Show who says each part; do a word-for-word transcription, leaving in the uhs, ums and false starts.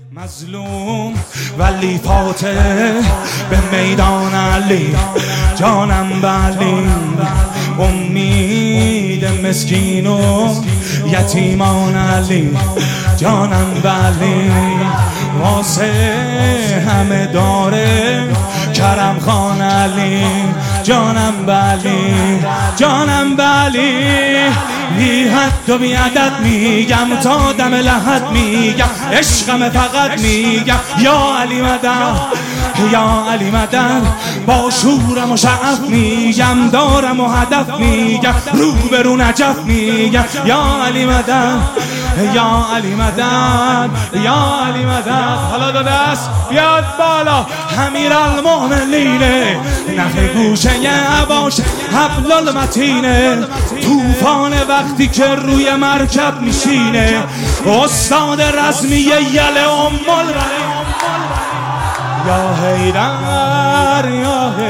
Speaker 1: مظلوم ولی فاتح به میدان علی، جانم بلی امید مسکین و یتیمان علی، جانم بلی واسه همه داره کرم خان علی، جانم بلی جانم بلی بی حد و بی عدد میگم تا دم لحد میگم، عشقم فقط میگم یا علی مدد یا علی مدد، با شورم و شعف میگم، دارم و هدف میگم، رو به رو نجف میگم یا علی مدد یا علی مدد یا علی مدد. حالا دو دست بیاد بالا، امیر المؤمنینه نخ گوشه عباش حبل المتینه، طوفان وقتی که روی مرکب میشینه، استاد رسمی یل ام البنین یا حیدر یا